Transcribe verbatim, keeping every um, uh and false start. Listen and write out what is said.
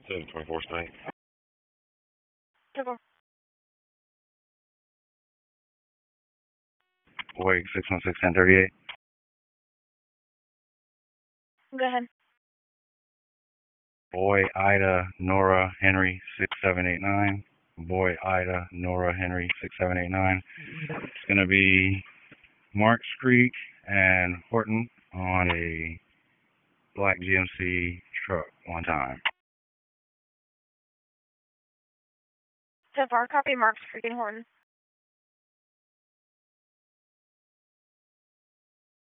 seven twenty-four Snake. Go. Wake six one six ten thirty-eight. Go ahead. Boy Ida Nora Henry six seven eight nine. Boy Ida Nora Henry six seven eight nine. It's gonna be Marks Creek and Horton on a black G M C truck one time. So far, copy Marks Creek and Horton.